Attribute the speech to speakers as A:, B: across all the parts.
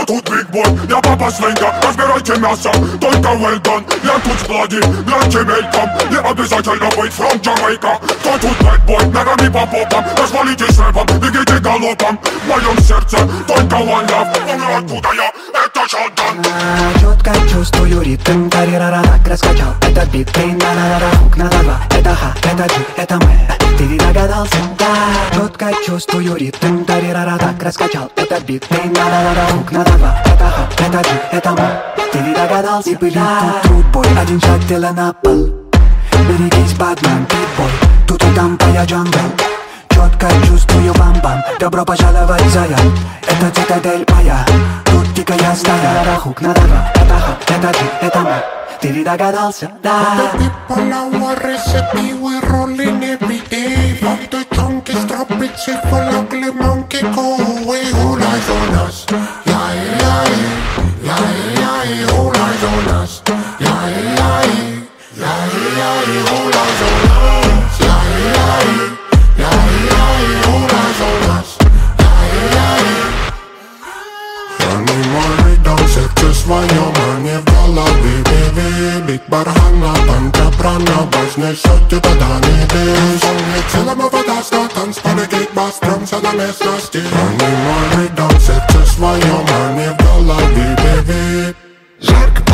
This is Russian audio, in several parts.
A: кто тут big boy? Я папа свинья, разбирайте мясо, только well done. Я тут в пладе, гляньте мельком. Не обязательно быть from Jamaica. Кто тут bad boy? Ногами по попам, развалитесь рэпом, бегите галопом. В моем сердце только one love. Ну откуда я? Это Шалдан.
B: Четко чувствую ритм, тарирара, так раскачал этот бит. Ты на-на-на-на, хук на два. Это ха, это джи, это мы. Ты ведь догадался? Да. Четко чувствую ритм, тарирара, так раскачал этот бит. Ты на-на-на-на, хук на два. Это ха, это джи, это мы. Ты ведь догадался? И были тут трудбой, один шаг тела на пол. Берегись, Бэтмен, питбой. Тут и там твоя джангл. Четко чувствую бам-бам. Добро пожаловать, зая. Это цитадель моя. Тут дикая стая. Хук на два. Это ха, это джи, это мы. Ты ведь догадался? Да.
C: The people our recipe, we rolling every day. From the junkies, drop it, shit for ugly monkey, go away. All eyes on us, yeah, yeah, yeah, yeah, all eyes on us, yeah, yeah, yeah, yeah, all eyes on us, yeah, yeah, yeah, yeah, all eyes on us, yeah, yeah. Они мои danser till своем, они в голове. Бить бархана, панча-прана, вознесет тебя до небес. Целому вода, что танцполе, кикбас, трёмся на местности. Они мои dancer своем, они в голове, бэби. Жарко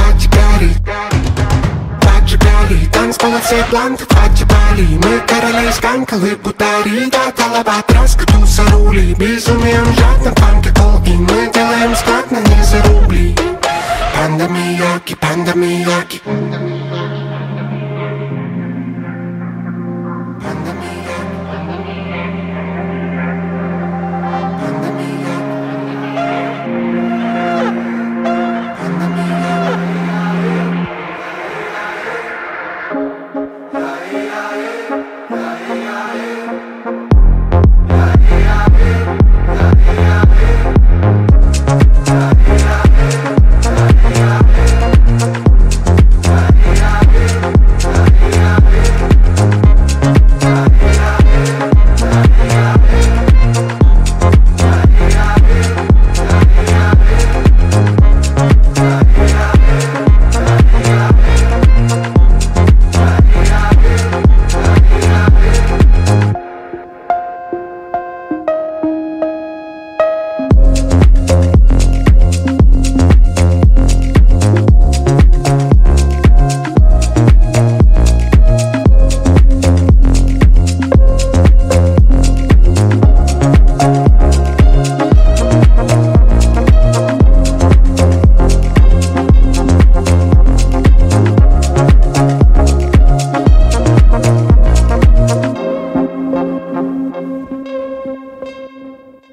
C: поджигали, танцпола все бланты поджигали. Мы короли сканкалы, бутари, да талабатраска, туса рули. Безумием жадно, фанки колки, мы делаем складно, не за рубли. Панда Мияки, Панда Мияки.